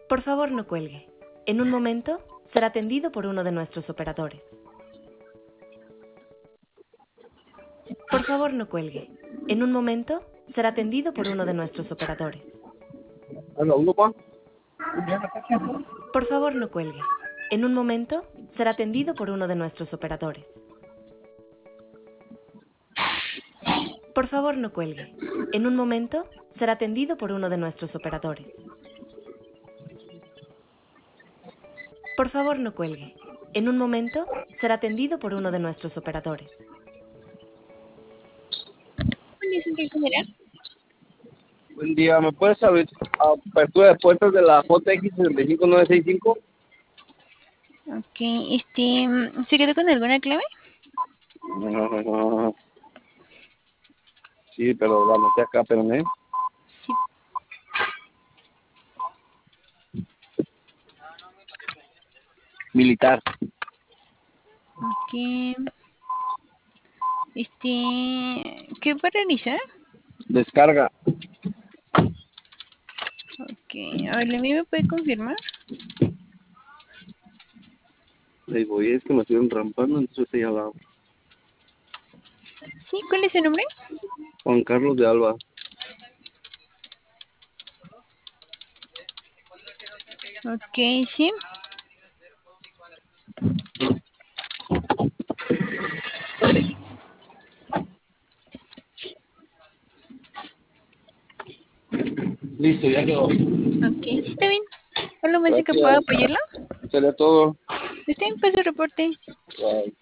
Por favor, no cuelgue. En un momento será atendido por uno de nuestros operadores. Por favor, no cuelgue. En un momento será atendido por uno de nuestros operadores. Por favor, no cuelgue. En un momento será atendido por uno de nuestros operadores. Por favor, no cuelgue. En un momento será atendido por uno de nuestros operadores. Por favor, no cuelgue. En un momento será atendido por uno de nuestros operadores. Buen día, ¿me puedes abrir apertura de puertas de la JX65965? Ok, ¿se quedó con alguna clave? Sí, pero la anoté acá, pero no. Sí. Militar. Ok. ¿Qué va a realizar? Descarga. Ok, a ver, ¿la mía me puede confirmar? Le digo, oye, es que me estoy enrampando, entonces estoy abajo. Sí, ¿cuál es su nombre? Juan Carlos de Alba. Ok, sí. Listo, ya quedó. Ok, sí, está bien. ¿Algo más en que pueda Gracias. apoyarlo? Sería todo. Está en paso reporte. Bye.